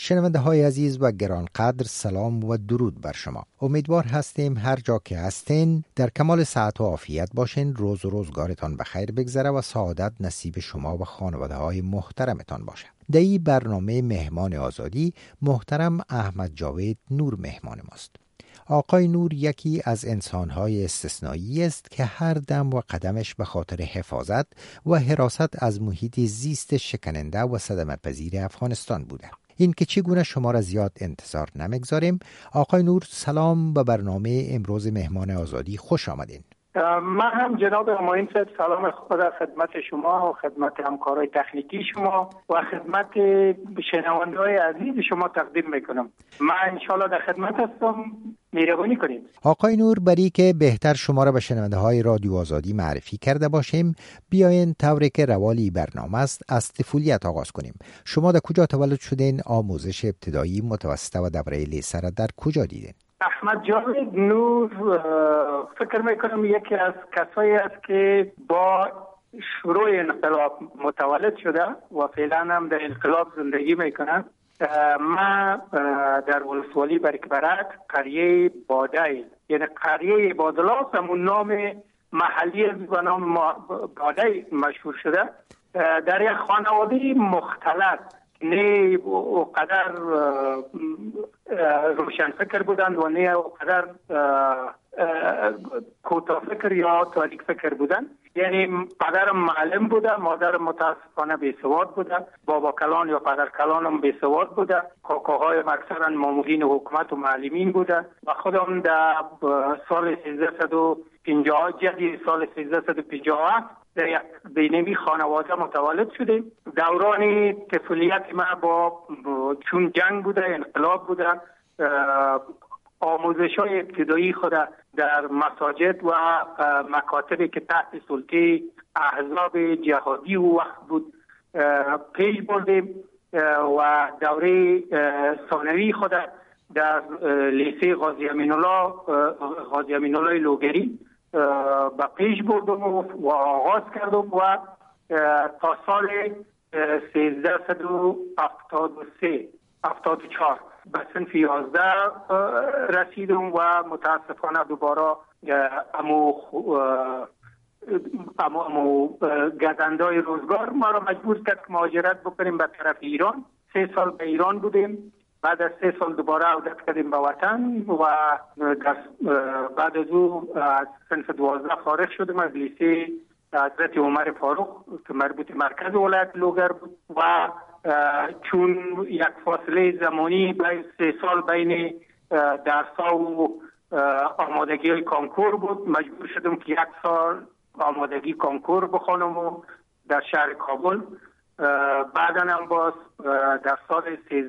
شنونده های عزیز و گرانقدر، سلام و درود بر شما. امیدوار هستیم هر جا که هستین در کمال صحت و عافیت باشین. روز و روزگارتان بخیر بگذره و سعادت نصیب شما و خانواده های محترمتان باشه. در این برنامه مهمان آزادی محترم احمد جاوید نور مهمان ماست. آقای نور یکی از انسان‌های استثنایی است که هر دم و قدمش به خاطر حفاظت و حراست از محیط زیست شکننده و صدمت‌پذیر افغانستان بوده. این که چگونه شما را زیاد انتظار نمیگذاریم. آقای نور سلام به برنامه امروز مهمان آزادی، خوش آمدین. من هم جناب همایون صاحب سلام خدا خدمت شما و خدمت همکارای تکنیکی شما و خدمت شنونده‌های عزیز شما تقدیم میکنم. من انشالله در خدمت هستم، مهربانی کنید. آقای نور، برای که بهتر شما را به شنونده های رادیو آزادی معرفی کرده باشیم، بیاین طوری که روالی برنامه است از طفولیت آغاز کنیم. شما در کجا تولد شدین؟ آموزش ابتدایی، متوسطه و دوره لیسه را در کجا دیدین؟ احمد جاوید نور فکر میکنم یکی از کسایی است که با شروع انقلاب متولد شده و فعلا هم در انقلاب زندگی میکنه. ما در ولسوالی برکبرک قریه باده، یعنی قریه بادلاس، همون نام محلی به نام باده مشهور شده. در یک خانواده مختلط، نه اونقدر روشن فکر بودند و نه اونقدر کوتاه فکر یا تاریک فکر بودند. یعنی پدرم معلم بوده، مادرم متاسفانه بیسواد بوده، بابا کلان یا پدر کلانم بیسواد بوده، کاکاهایم اکثرا مامورین حکومت و معلمین بوده و خودم در سال 1350 جدید سال 1357 در یک بینمی خانواده متولد شدیم. دوران طفولیت ما با چون جنگ بوده، انقلاب بوده، آموزش‌های ابتدایی خود در مساجد و مکاتبی که تحت سلطه احزاب جهادی و وقت بود پیش بردیم و دوره ثانوی خود در لیسه غازی امین الله لوگری با پیش بردم و آغاز کردم و تا سال 1374 به صنف 11 رسیدم و متاسفانه دوباره امو گزندای روزگار ما را مجبور کرد که مهاجرت بکنیم به طرف ایران. 3 سال به ایران بودیم، بعد از 3 سال دوباره عودت کردیم به وطن و بعد از او از صنف 12 فارغ شدیم از لیسه حضرت عمر فاروق که مربوط مرکز ولایت لوگر بود و چون یک فاصله زمانی 3 سال بین درس‌ها و آمادگی های کانکور بود، مجبور شدم که 1 سال آمادگی کانکور بخوانم و در شهر کابل. بعدا هم باز در سال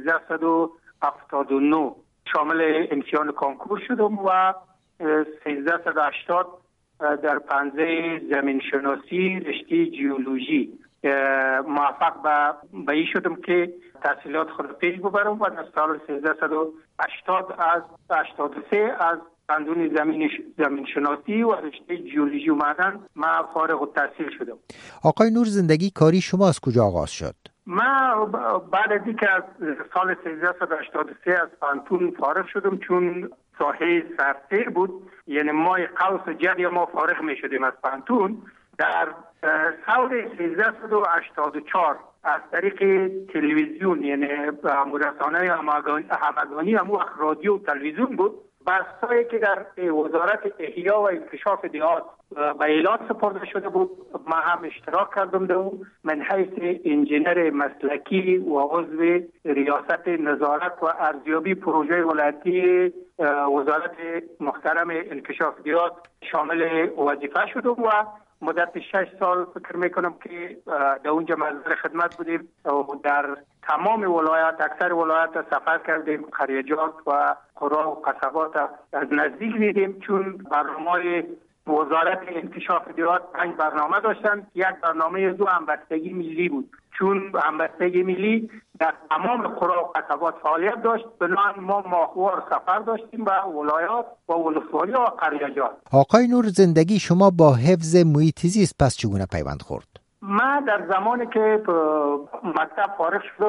1379 شامل امتحان کانکور شدم و 1380 در پنزه زمین شناسی رشته جیولوژی موفق به این شدم که تحصیلات خود پیش ببرم و در سال 1380 از 83 از قانون زمین شناسی و رشته جیولوژی و معدن من فارغ التحصیل شدم. آقای نور، زندگی کاری شما از کجا آغاز شد؟ من بعد از اینکه از سال 1383 از پانتون فارغ شدم، چون ساحه سرسیر بود، یعنی ماه قوس و جدی ما فارغ می شدیم از پانتون، در سال 1384 از طریق تلویزیون، یعنی رسانه‌های همگانی همون رادیو و تلویزیون بود، بحثایی که در وزارت احیا و انکشاف دیهات به اعلان سپرده شده بود، ما هم اشتراک کردم در اون من حیث انجینر مسلکی و عضو ریاست نظارت و ارزیابی پروژه ولایتی وزارت محترم انکشاف دیهات شامل وظیفه شدم و مدت 6 سال فکر میکنم که در اونجا مظهر خدمت بودیم و در تمام ولایات، اکثر ولایات سفر کردیم، قریجات و قرا و قصبات از نزدیک دیدیم، چون برنامه وزارت انکشاف دیهات 5 برنامه داشتن. یک برنامه دو همبستگی ملی بود، چون همبستگی ملی در تمام قرا و قصبات فعالیت داشت. بنابراین ما ماهوار سفر داشتیم به ولایات و ولسوالی و قریجات. آقای نور، زندگی شما با حفظ محیط زیست پس چگونه پیوند خورد؟ من در زمانی که مکتب فارغ شدم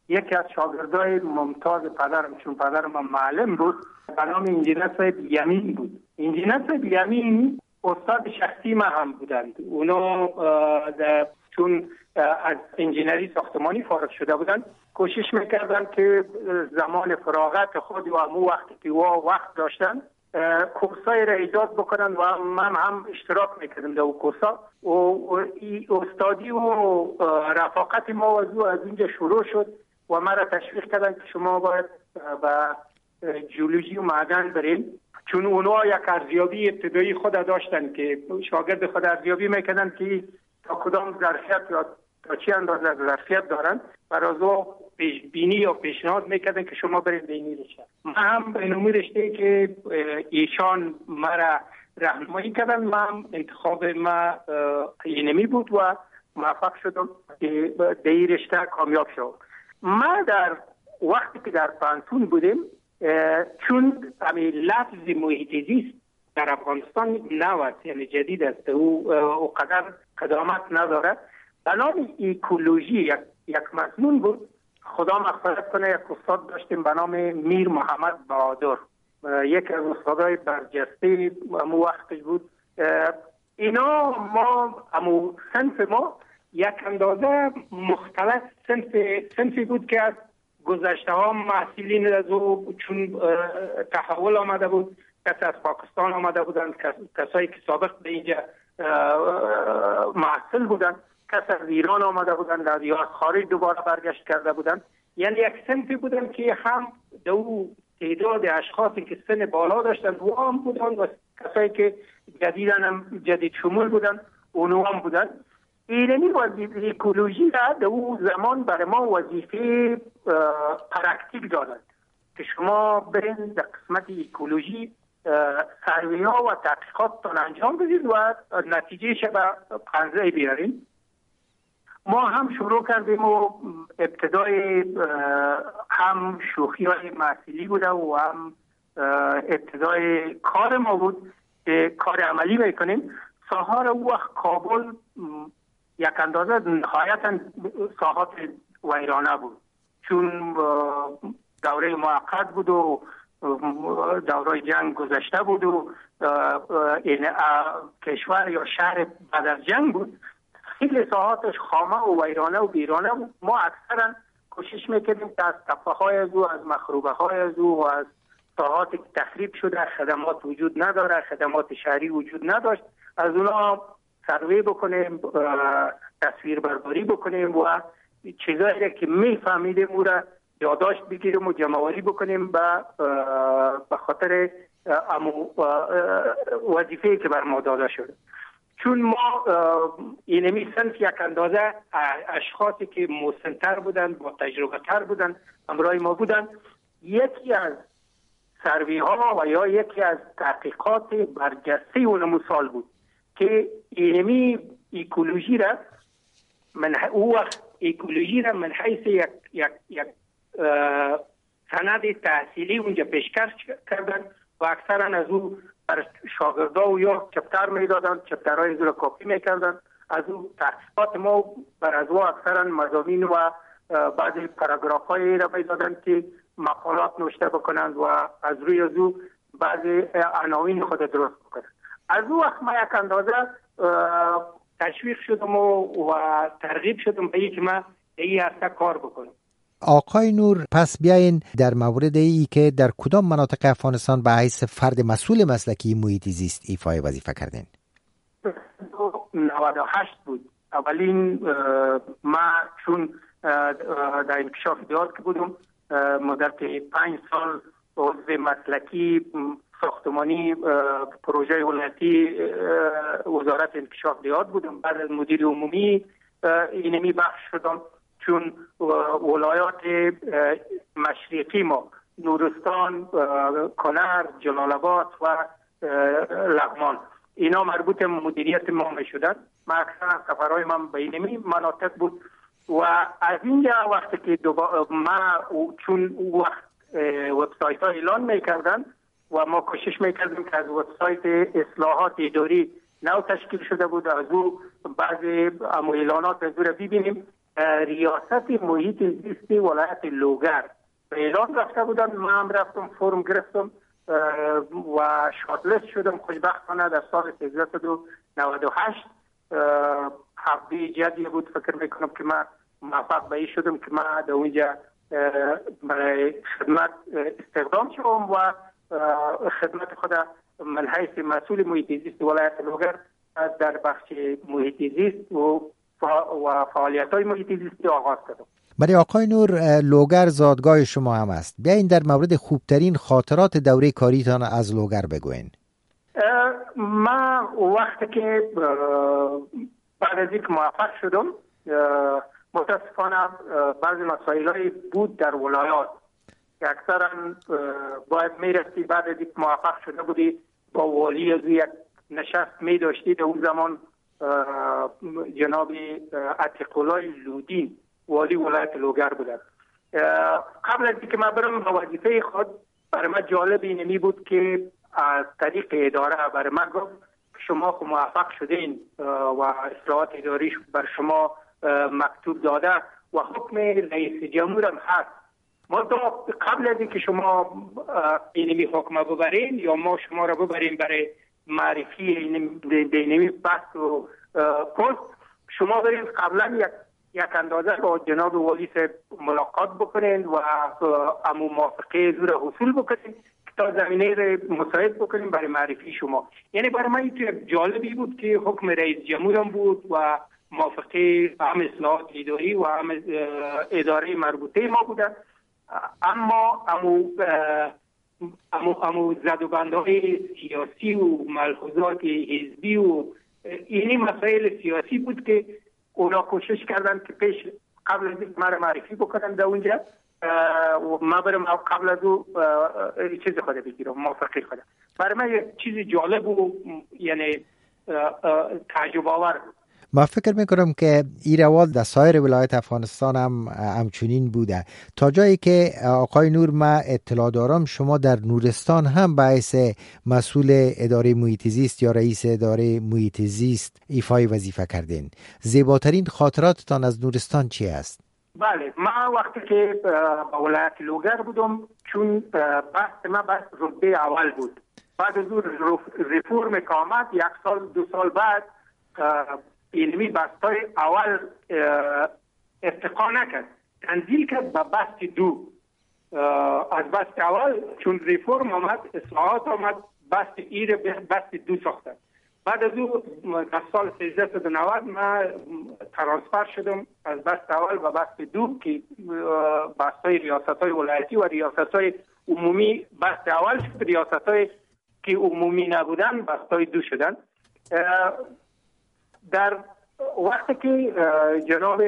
یکی از شاگردای ممتاز پدرم، چون پدرم معلم بود، به نام انجینر صاحب یمین بود. انجینر صاحب یمین استاد شخصی ما هم بودند. اونا چون از انجینری ساختمانی فارغ شده بودند، کوشش میکردن که زمان فراغت خود و همون وقتی که وقت داشتن کورسای را ایجاد بکنن و من هم اشتراک میکردم در اون کورسا و استادی و رفاقت ما از اینجا شروع شد و ما را تشویق کردن که شما باید به جیولوژی و معدن بریم، چون اونها یک ارزیابی ابتدایی خود داشتن که شاگرد خود ارزیابی میکردن که تا کدام ظرفیت یا تا چی اندازه ظرفیت دارن، برای از پیش بینی یا پیشنهاد میکردن که شما برید به این رشته. من هم به این رشته که ایشان مرا راهنمایی کردن، من انتخاب ما اینمی بود و موفق شدم که در این رشته کامیاب شدم. ما در وقتی که در پانتون بودیم، چون همین لفظ محیط زیست در افغانستان نوست، یعنی جدید است، او قدر قدامت نداره، به نام ایکولوژی یک مضمون بود. خدا مغفرت کنه، یک استاد داشتیم به نام میر محمد بهادر، یک از استادای برجسته امو وقتش بود. اینا ما امو صنف ما یک اندازه مختلف صنفی بود که از گذشته ها محصولین از او، چون تحول آمده بود، کسی از پاکستان آمده بودند، کسایی که سابق به اینجا محصل بودند، کسی از ایران آمده بودند یا از خارج دوباره برگشت کرده بودند. یعنی یک صنفی بودند که هم دو تعداد اشخاصی که سن بالا داشتند و هم بودند و کسایی که جدید شمول بودند اونو هم بودند. اینمی وظیفه ایکولوژی را در اون زمان برای ما وظیفه پرکتیک دادند که شما برین در قسمت ایکولوژی سروی ها و تحقیقات انجام بدید و نتیجه به پنزه بیارین. ما هم شروع کردیم و ابتدای هم شوخی های محصولی بوده و هم ابتدای کار ما بود که کار عملی میکنیم. ساحار او وقت کابل یک اندازه نهایتا ساحات ویرانه بود، چون دوره موقت بود و دوره جنگ گذشته بود و این کشور یا شهر بعد از جنگ بود. خیلی ساحاتش خامه و ویرانه و بیرانه بود. ما اکثرا کوشش میکردیم که از تپه‌های از او، از مخروبه‌های از او و از ساحاتی که تخریب شده، خدمات وجود نداره، خدمات شهری وجود نداشت، از اونا سروی بکنیم، تصویر برداری بکنیم و چیزایی که میفهمیدیم او را یادداشت بگیریم و جمع‌آوری بکنیم به خاطر وظیفه‌ای که بر ما داده شده. چون ما اینمی صنف یک اندازه اشخاصی که مسن‌تر بودن، با تجربه تر بودن، همراه ما بودن، یکی از سروی ها و یا یکی از تحقیقات برجسته اون مثال بود که اینمی ایکولوژی را من حیث یک سند تحصیلی اونجا پیشکش کردن و اکثرا از او بر شاگردا و یا چپتر میدادن، چپترهای از او را کپی میکردن. از او تحقیقات ما بر از او اکثرا مضامین و بعضی پاراگراف های را میدادن که مقالات نوشته بکنند و از روی از او بعضی عناوین خود درست بکنند. از او وقت ما یک اندازه تشویق شدم و ترغیب شدم به اینکه ما این هسته کار بکنم. آقای نور، پس بیاین در مورد ای که در کدام مناطق افغانستان به حیث فرد مسئول مسلکی محیط زیست ایفای وظیفه کردین؟ 98 بود. اولین ما چون در انکشاف دیات که بودم مدت 5 سال عضو مسلکی ساختمانی پروژه ولایتی وزارت انکشاف دیات بودم. بعد از مدیر عمومی اینمی بخش شدم، چون ولایات مشرقی ما نورستان، کنر، جلال آباد و لغمان اینا مربوط مدیریت ما می شدن. ما اکثر سفرهای من به اینمی مناطق بود و از اینجا وقتی که ما چون وقت وبسایت ها اعلان میکردن و ما کوشش میکردیم که از وبسایت اصلاحات اداری نو تشکیل شده بود، از او بعضی اعلانات از او را ببینیم. ریاست محیط زیست ولایت لوگر به اعلان رفته بودن. من هم رفتم فرم گرفتم و شاتلست شدم. خوشبختانه در سال 1398 حبی جدی بود. فکر میکنم که من موفق به این شدم که من در اونجا برای خدمت استخدام شدم و خدمت خود من حیث مسئول محیط زیست ولایت لوگر در بخش محیط زیست و فعالیت‌های محیط زیستی آغاز کردم. برای آقای نور، لوگر زادگاه شما هم است. بیاین در مورد خوبترین خاطرات دوره کاریتان از لوگر بگوین. من وقتی که بعد از اینکه موفق شدم، متاسفانه بعضی مسائلی بود در ولایات که اکثرا باید میرفتی بعد از اینکه موفق شده بودی با والی از یک نشست می داشتی. در اون زمان جناب عتیق‌الله لودین والی ولایت لوگر بودن. قبل از اینکه من برم به وظیفه خود، برای من جالب اینمی بود که از طریق اداره برای من گفت شما خود موفق شدین و اصلاحات اداریش بر شما مکتوب داده و حکم رئیس جمهور هم هست. ما قبل از اینکه شما اینمی حکم ببرین یا ما شما را ببرین برای معرفی اینمی بحث و پست، شما برین قبلا یک اندازه با جناب والی صاحب ملاقات بکنین و امو موافقه زور حصول بکنین تا زمینه را مساعد بکنین برای معرفی شما. یعنی برای من این جالبی بود که حکم رئیس جمهورم بود و موافقه هم اصلاحات اداری و هم اداره مربوطه ما بودن. اما امو زدوبندهای سیاسی و ملحوظات حزبی و اینی مسائل سیاسی بود که اونا کوشش کردن که پیش قبل از اینکه مرا معرفی بکنن در اونجا و ما برم قبل از او چیز خود بگیرم، موافقه خود. برای من یک چیز جالب و یعنی تعجب آور بود. ما فکر میکنم که این روال در سایر ولایت افغانستان هم همچنین بوده، تا جایی که آقای نور ما اطلاع دارم شما در نورستان هم باعث مسئول اداره محیط زیست یا رئیس اداره محیط زیست ایفای وظیفه کردین. زیباترین خاطراتتان از نورستان چی است؟ بله، من وقتی که با ولایت لوگر بودم، چون بحث من بحث رتبه اول بود. بعد از اون ریفورم که آمد، یک سال دو سال بعد علمی بستای اول ارتقا نکرد، تنزیل کرد به بست دو. از بست اول چون ریفورم آمد، اصلاحات آمد، بست ایر بست دو ساختن. بعد از او در سال 1390 من ترانسفر شدم از بست اول به بست دو که بستای ریاست‌های ولایتی و ریاست‌های عمومی بست اول شد، ریاست‌های که عمومی نبودن بستای دو شدن. در وقتی که جناب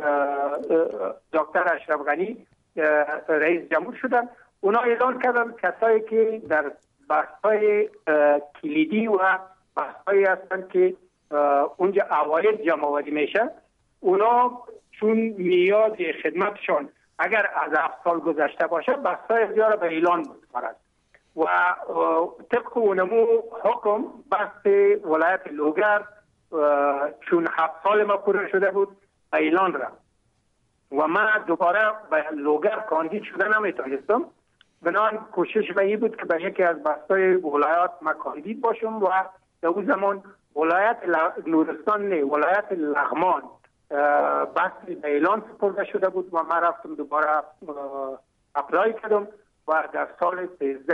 دکتر اشرف غنی رئیس جمهور شدن، اونا اعلان کردن کسایی که در بحث‌های کلیدی و بحث‌هایی هستند که اونجا عواید جمع‌آوری میشه، اونا چون میاد خدمتشان اگر از 7 سال گذشته باشه، بحث‌های اختیار به اعلان می‌سپارد و طبق اونمو حکم بحث ولایت لوگر چون 7 سال ما پوره شده بود اعلان را و من دوباره به لوگر کاندید شده نمیتونستم. بنابراین کوشش به این بود که به یکی از بحث‌های ولایات ما کاندید باشم و در اون زمان ولایت نورستان نه، ولایت لغمان بحث به اعلان سپرده شده بود و من رفتم دوباره اپلای کردم و در سال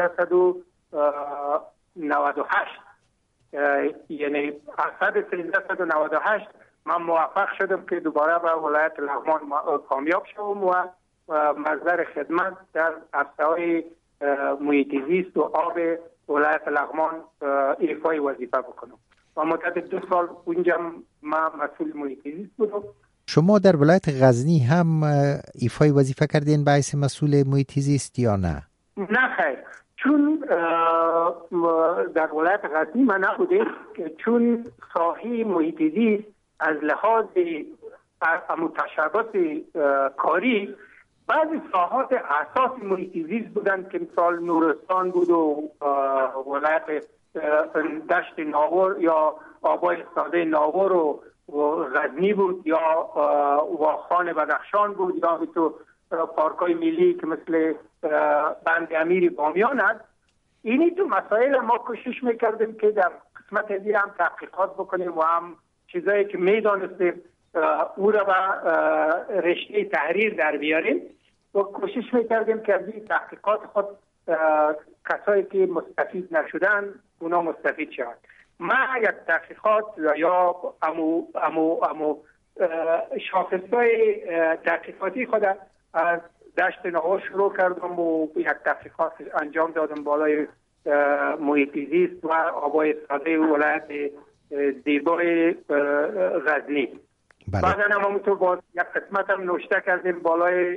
1398 یعنی اسد 1398 من موفق شدم که دوباره به ولایت لغمان کامیاب شدم و مصدر خدمت در عرصه‌های محیط زیست و آب ولایت لغمان ایفای وظیفه بکنم و مدت 2 سال اونجا من مسئول محیط زیست بودم. شما در ولایت غزنی هم ایفای وظیفه کردین باعث مسئول محیط زیست یا نه؟ نه خیر، چون در ولایت غزنی من نبودم، چون ساحه محیط زیست از لحاظ متشابهات کاری بعضی ساحات اساس محیط زیست بودن که مثال نورستان بود و ولایت دشت ناور یا آبای ساده ناور و غزنی بود یا واخان بدخشان بود یا تو پارکای ملی که مثل بند امیر بامیان است. اینی تو مسائل ما کوشش میکردیم که در قسمت دیگه هم تحقیقات بکنیم و هم چیزایی که میدانستیم او را به رشته تحریر در بیاریم و کوشش میکردیم که از این تحقیقات خود کسایی که مستفید نشدن اونا مستفید شوند. من یک تحقیقات یا امو شاخصهای تحقیقاتی خود از دشت ناهور شروع کردم و یک تحقیقات انجام دادم بالای محیط زیست و آبای ساده ولایت زیبای غزنی. بعدا هم همونطور باز یک قسمت هم نوشته کردیم بالای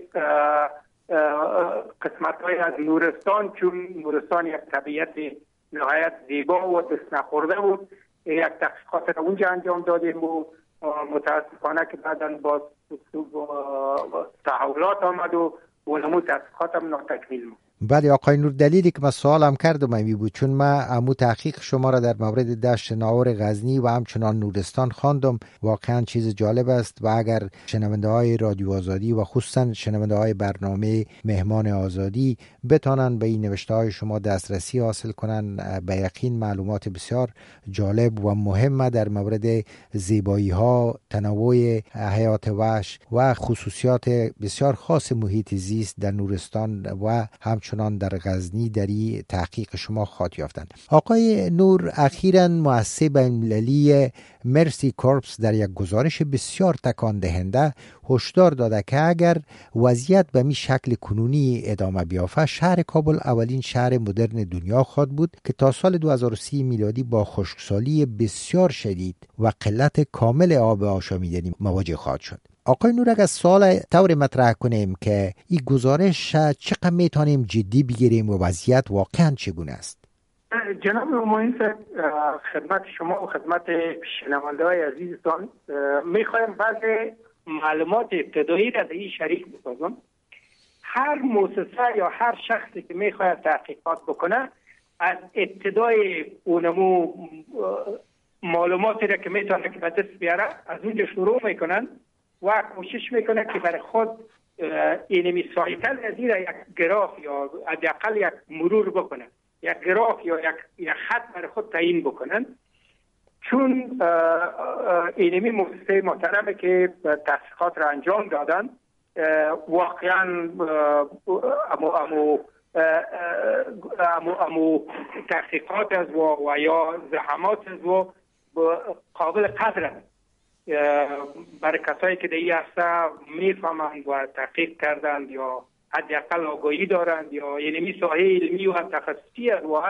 قسمت های از نورستان، چون نورستان یک طبیعت نهایت زیبا و دست نخورده بود. یک تحقیقات را اونجا انجام دادیم و متاسفانه که بعدا باز تحولات آمد و اونمو تحقیقات هم ناتکمیل بود. بله آقای نور، دلیلی که من سوالم کردم این بود چون من امو تحقیق شما را در مورد دشت ناهور غزنی و همچنان نورستان خواندم. واقعا چیز جالب است و اگر شنونده های رادیو آزادی و خصوصا شنونده های برنامه مهمان آزادی بتانن به این نوشته های شما دسترسی حاصل کنن، به یقین معلومات بسیار جالب و مهم در مورد زیبایی ها، تنوع حیات وحش و خصوصیات بسیار خاص محیط زیست در نورستان و همچنان در غزنی در این تحقیق شما خواهد یافتند. آقای نور، اخیراً مؤسسه بین‌المللی مرسی کورپس در یک گزارش بسیار تکان دهنده هشدار داده که اگر وضعیت به می شکل کنونی ادامه بیافته، شهر کابل اولین شهر مدرن دنیا خواهد بود که تا سال 2030 میلادی با خشکسالی بسیار شدید و قلت کامل آب آشامیدنی مواجه خواهد شد. آقای نور، اگر سوال طور مطرح کنیم که این گزارش چقدر میتونیم جدی بگیریم و وضعیت واقعا چگونه است؟ جناب معین صاحب، خدمت شما و خدمت شنونده‌های عزیزتان میخوایم بعض معلومات ابتدایی را در این شریک بسازم. هر مؤسسه یا هر شخصی که میخواید تحقیقات بکنه از ابتدای اونمو معلوماتی را که میتونه که به دست بیاره از اونجا شروع میکنن و کوشش میکنه که برای خود اینمی سایکل از این یک گراف یا حداقل یک مرور بکنه، یک گراف یا یک خط برای خود تعیین بکنن. چون اینمی مؤسسه محترمه که تحقیقات را انجام دادن واقعا امو تحقیقات از و یا زحمات از و قابل قدر برای کسایی که در این عرصه میفهمند و تحقیق کردند یا حداقل آگاهی دارند یا اینمی ساحه علمی و تخصصی است و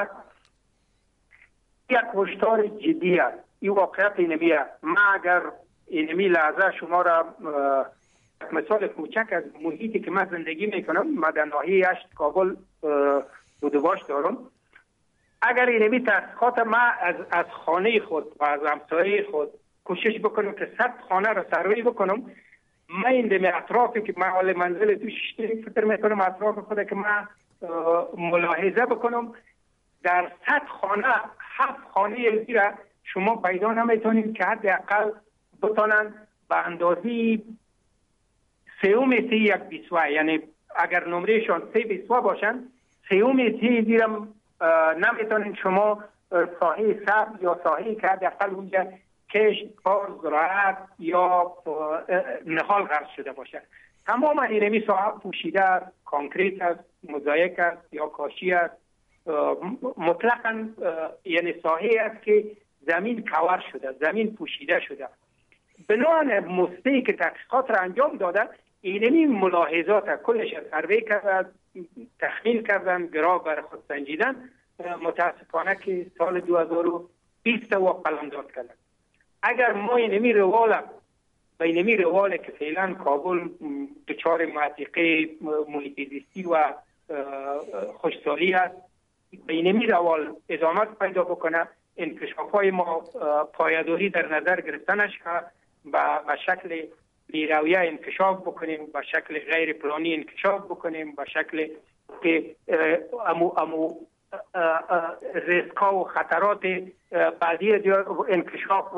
یک هشدار جدی است. این واقعیت اینمی است. من اگر اینمی لحظه شما را مثال کوچک از محیطی که من زندگی میکنم، من در ناحیه 8 کابل بودواش دارم. اگر اینمی تحقیقات من از خانه خود و از همسایه خود کوشش بکنم که 100 خانه را سروی بکنم، من این دم اطرافی که من حال منزل توش فکر میکنم اطراف خود که من ملاحظه بکنم، در 100 خانه 7 خانه زیرا شما پیدا نمیتونید که حداقل بتونن به اندازی 3 یک بیسوه، یعنی اگر نمرهشان 3 بیسوه باشن 3 زیرا نمیتونید شما ساحه سبز یا ساحه که حداقل اونجا کشت، کار، زراعت یا نخال غرس شده باشه. تمام اینمی ساحه پوشیده است، کانکریت است، موزاییک است یا کاشی است، مطلقاً یعنی ساحه است که زمین کور شده، زمین پوشیده شده. بنابراین مؤسسه‌ای که تحقیقات را انجام داده اینمی ملاحظات کلش سروی کردن، تخمین کردن، گراف بر خود سنجیدن. متاسفانه که سال 2020 و قلمداد کردن. اگر ما اینمی رواله که فعلا کابل دچار معتیقه محیط زیستی و خشکسالی است، به اینمی روال ادامه پیدا بکنه، انکشاف‌های ما پایداری در نظر گرفته نشه و به شکل بی‌رویه انکشاف بکنیم، به شکل غیر پلانی انکشاف بکنیم، به شکل که امو ریسک‌ها و خطرات بعدی انکشاف و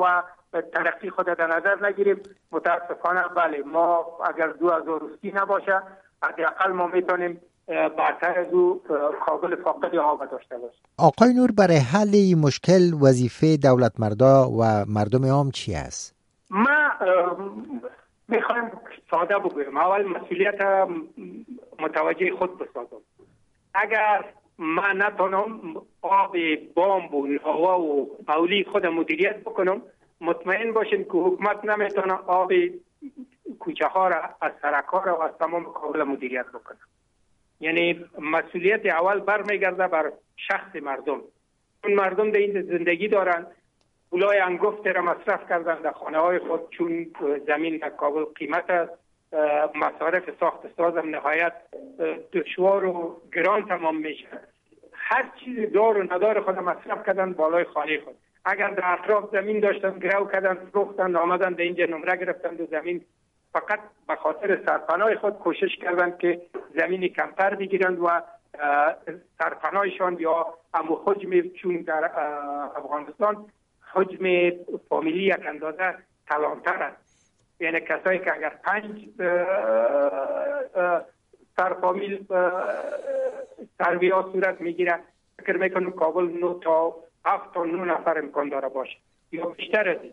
ترقی خود در نظر نگیریم، متاسفانه بله ما اگر 2030 نباشه حداقل ما میتونیم برتر از او کابل فاقد آب داشته باشیم. آقای نور، برای حل این مشکل وظیفه دولت مردا و مردم عام چی است؟ ما میخوایم ساده بگویم. اول مسئولیت متوجه خود بسازم. اگر من نتونم آب بامب و هوا و اولی خود مدیریت بکنم، مطمئن باشین که حکومت نمیتونه آب کوچه ها را از سرک ها را و از تمام کابل مدیریت بکنه. یعنی مسئولیت اول برمیگرده بر شخص مردم. اون مردم در این زندگی دارن، پولای انگفت را مصرف کردن در خانه های خود، چون زمین در کابل قیمت است، مصارف ساخت سازم نهایت دشوار و گران تمام میشه. هر چیز دار و ندار خود مصرف کردن بالای خانه خود. اگر در اطراف زمین داشتن گرو کردن، فروختن، آمدن در اینجا نمره گرفتن دو زمین، فقط به خاطر سرپناه خود کوشش کردن که زمین کمتر بگیرند و سرپناهشان یا امو حجم، چون در افغانستان حجم فامیلی یک اندازه کلانتر است. یعنی کسایی که اگر 5 سرفامیل تربیه صورت میگیره، فکر میکنم کابل 9 تا 7 تا 9 نفر امکان داره باشه یا بیشتر از این.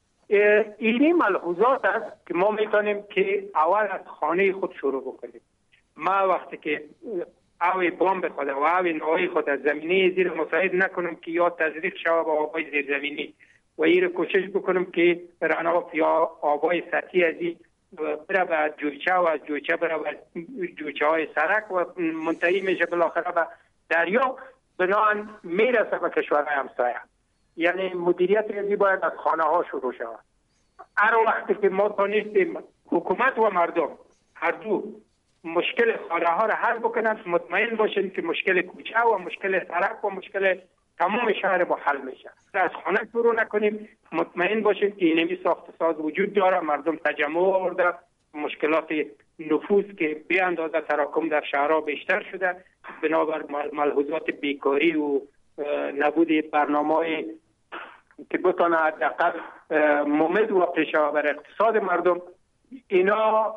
اینی ملحوظات است که ما میتونیم که اول از خانه خود شروع بکنیم. ما وقتی که آوی بامب خود و آوی نوعی خود از زمینه زیر مساعد نکنم که یا تزریق شود با آبای زیر زمینی و این کوشش بکنم که رناف یا آبای سطحی از این بره به جویچه و از جویچه بره به جویچه های سرک و منتهی میشه بالاخره به دریا، بنابراین میرسه به کشورهای همسایه. یعنی مدیریت ریزی باید از خانه ها شروع شود. هر وقتی که ما تانستیم حکومت و مردم هر دو مشکل خانه ها را حل بکنند، مطمئن باشین که مشکل کوچه و مشکل سرک و مشکل تمام شهر با حل میشه. از خانه شروع نکنیم، مطمئن باشین که اینمی ساخت ساز وجود داره، مردم تجمع آورده، مشکلات نفوذ که به اندازه تراکم در شهرها بیشتر شده بنابر ملحوظات بیکاری و نبود برنامه‌ای که بتونه حداقل ممد و پیش‌رو بر اقتصاد مردم، اینا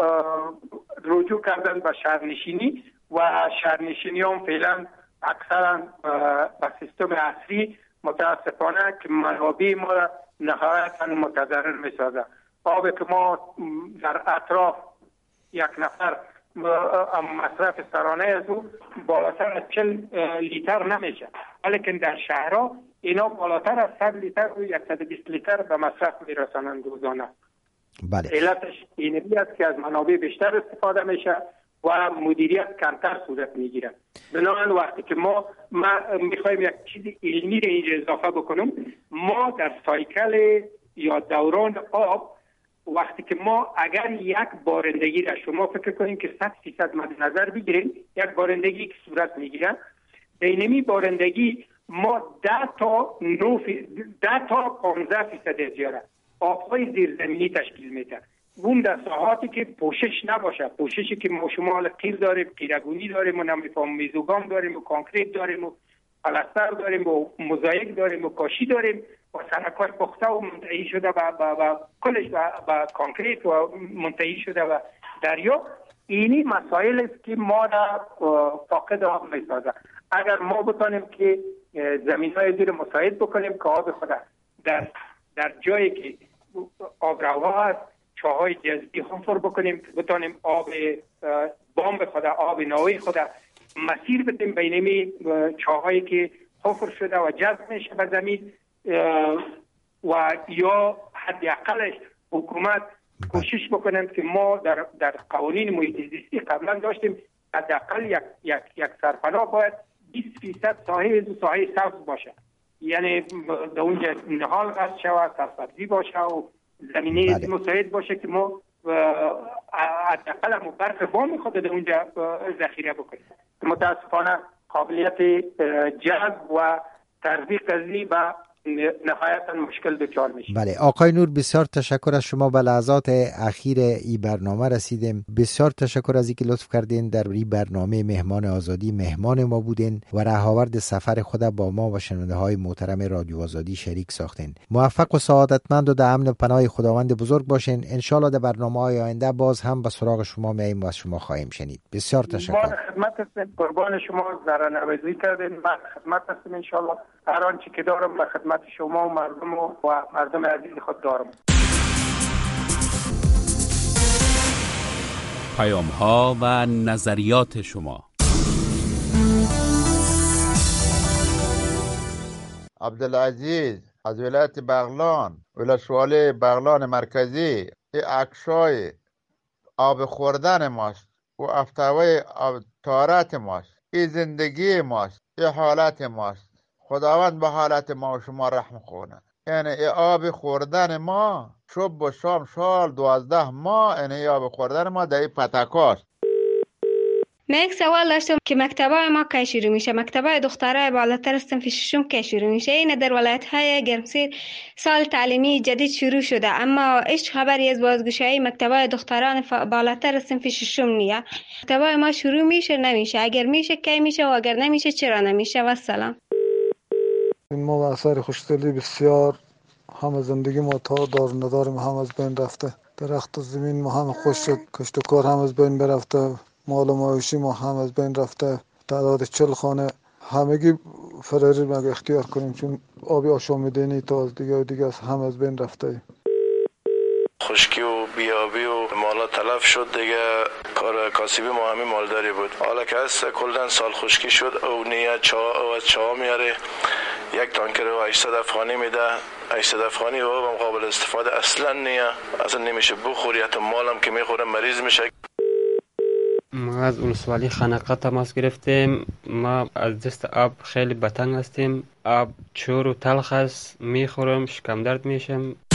رجوع کردن به شهرنشینی و شهرنشینی هم فعلا اکثرا به سیستم عصری متاسفانه که منابع ما را نهایتا متضرر می‌سازه. آب که ما در اطراف یک نفر مصرف سرانه از او بالاتر از 40 لیتر نمیشه، ولیکن در شهرها اینا بالاتر از 100 لیتر و 120 لیتر به مصرف میرسانند روزانه. بله. علتش اینی است که از منابع بیشتر استفاده میشه و مدیریت کمتر صورت میگیره. بنابراین وقتی که ما میخوایم یک چیز علمی رو اینجا اضافه بکنم، ما در سایکل یا دوران آب وقتی که ما اگر یک بارندگی را شما فکر کنیم که 100% مد نظر بگیریم، یک بارندگی که صورت میگیره، اینمی بارندگی ما 10 تا 15% زیاده آبهای زیرزمینی تشکیل میده. اون در ساحاتی که پوشش نباشه، پوششی که ما شمال قیر داریم، قیرگونی داریم و نمیفهم میزوگام داریم و کانکریت داریم و پلستر داریم و موزاییک داریم و کاشی داریم و سرک‌های پخته و منتهی شده و کلش به کانکریت و منتهی شده و دریا. اینی مسائل است که ما را فاقد آب میسازه. اگر ما بتانیم که زمین‌های زیر مساعد بکنیم که آب خود در جایی که آبروها هست چاهای جذبی حفر بکنیم که بتانیم آب بامب خود، آب نوعی خود مسیر بدیم بینمی چاهایی که حفر شده و جذب میشه به زمین و یا حداقلش حکومت کوشش بکنیم که ما در قوانین محیط زیستی قبلا داشتیم حداقل یک سرپناه باید 20% ساحه سبز باشه، یعنی در اونجا نهال قصد شود، سرسبزی باشه و زمینه مساعد باشه که ما حداقل برف بام خود در اونجا ذخیره بکنیم. متاسفانه قابلیت جذب و تزریق به نهایتا مشکل دچار میشه. بله آقای نور، بسیار تشکر از شما. به لحظات اخیر این برنامه رسیدیم. بسیار تشکر از اینکه لطف کردین در این برنامه مهمان آزادی مهمان ما بودین و رهاورد سفر خود با ما و شنونده های محترم رادیو آزادی شریک ساختین. موفق و سعادتمند و در امن و پناه خداوند بزرگ باشین. ان شاء الله در برنامه‌های آینده باز هم به سراغ شما میایم و از شما خواهیم شنید. بسیار تشکر. خدمت هستم، قربان شما، زرنوازی کردین. من خدمت هستم ان شاء الله. هر آنچه که دارم به خدمت شما و مردم عزیز خود دارم. پیام‌ها و نظریات شما. عبدالعزیز از ولایت بغلان، ولسوالی بغلان مرکزی. این عکسای آب خوردن ماست و افتوای آب تارت ماست. این زندگی ماست، این حالت ماست. خداوند به حالت ما و شما رحم کنه. یعنی این آب خوردن ما صبح و شام سال 12 ماه، یعنی آب خوردن ما در این پتکاست. من یک سوال داشتم که مکتبای ما کی شروع میشه؟ مکتبای دخترای بالاتر از صنف ششم کی شروع میشه؟ این در ولایت‌های گرمسیر سال تعلیمی جدید شروع شده، اما هیچ خبری از بازگشایی مکتبای دختران بالاتر از صنف ششم نیست. مکتبای ما شروع میشه نمیشه؟ اگر میشه کی میشه و اگر نمیشه چرا نمیشه؟ و سلام. ما با اثر خوشدلی بسیار همه زندگی ما تا دار نداریم هم از بین رفته. درخت و زمین ما هم خوش شد، کشت و کار هم از بین برفته، مال و معاشی ما هم از بین رفته. تعداد 40 خانه همگی فراری مگه اختیار کنیم، چون آبی آشامیدنی تا از دیگه هم از بین رفته. خشکی و بیابی و مالا تلف شد دیگه. کار کاسبی ما همین مالداری بود. حالا که هست کلن سال خشکی شد او نیه چا میاره. یک تانکر رو 800 افغانی میده. 800 افغانی و هم قابل استفاده اصلا نیه، اصلا نمیشه بخوری. حتی مالم که میخوره مریض میشه. ما از ولسوالی خنقه تماس گرفتیم. ما از دست آب خیلی بتنگ هستیم. آب چور و تلخ است، میخورم شکم درد میشم.